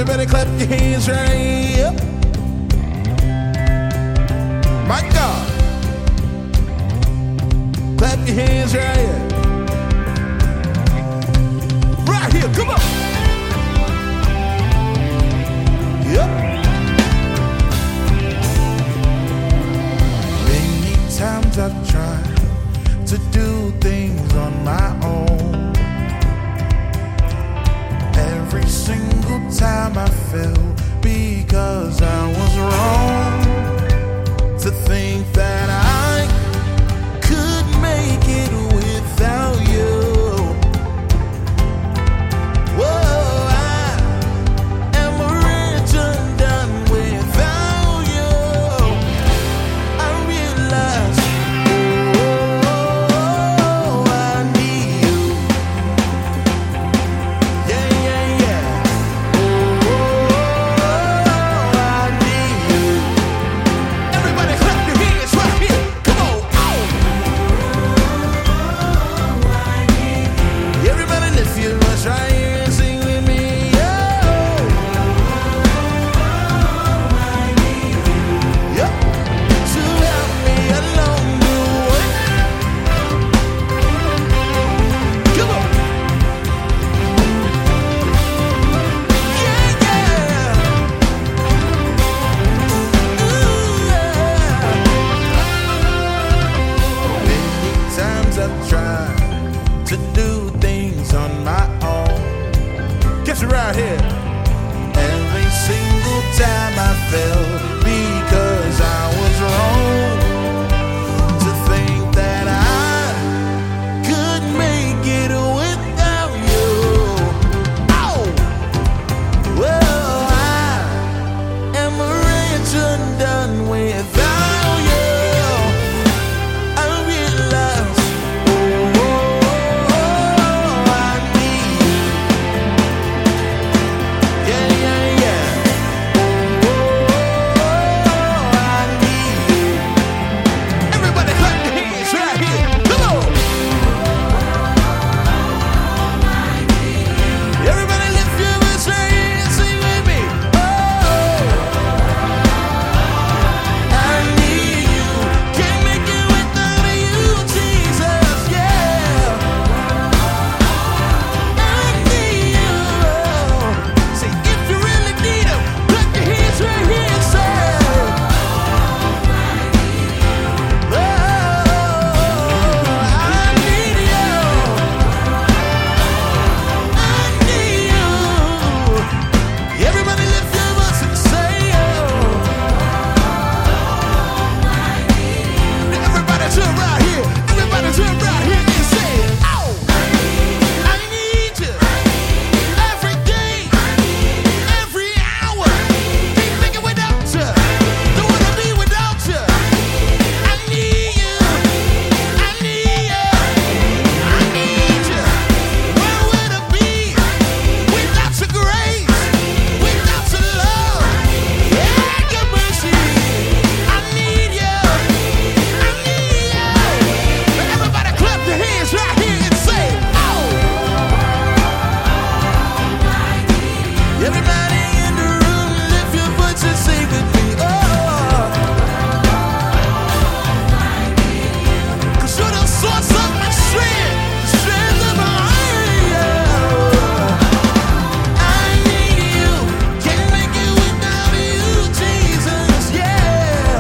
Everybody clap your hands right here. My God. Clap your hands right here. Right here, come on. Yep. Many times I've tried to do things on my own. Every single time I fell because I was wrong. To think that I could make it without you. Whoa, I am rich undone without you. I realize, oh, I need you. Yeah, yeah, yeah. Oh, I need you. Everybody clap your hands right here. Come on. Oh. Everybody lift your voice right here and sing with me. Oh. Yep. To help me along the way. Come on. Yeah, yeah. Many times I've tried to do things on my own. Guess it right here. Every single time I fell because I was wrong. To think that I could make it without you. Oh, well, I am rich undone without you. I realize, oh, I need you. Yeah, yeah, yeah. Oh, I need you. Everybody clap your hands right here. Come on. Everybody lift your voice right here and sing with me. Oh, I need you. Can't make it without you, Jesus. Yeah. I need you. Say, if you really need him, clap your hands right here and say, oh, I need you. I need you. Everybody lift your voice and say, oh. Everybody turn right here. Everybody turn right here and say, oh. I need you. Every day, every hour. Can't make it without you. Don't wanna be without you. I need you. I need you. I need you. Where would I be without your grace? Without your love? Yeah, your mercy. I need you. I need you. Everybody clap your hands right here and say, oh. Everybody in the room, lift your voice and sing with me. Oh. 'Cause you're the source of my strength, the strength of my life. I need you. Can't make it without you, Jesus. Yeah.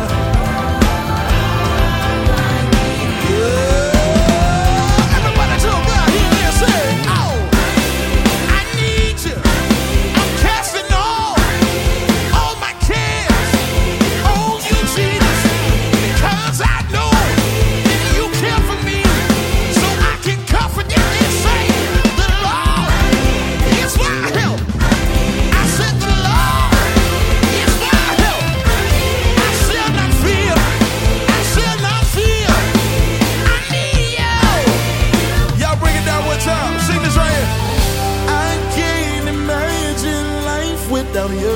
Yeah. Everybody jump right here and say, oh. I need you. I'm casting all my cares on you, Jesus, because I know that you care for me, so I can confidently say, the Lord is my help. I said, the Lord is my help. I shall not fear. I shall not fear. I need you. Y'all bring it down one time. Sing this right here. I can't imagine life without you.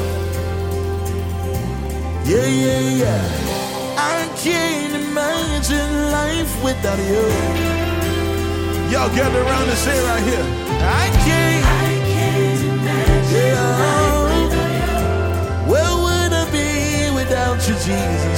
Yeah, yeah, yeah. I can't imagine life without you. Y'all gather around and say right here. I can't imagine life. Jesus.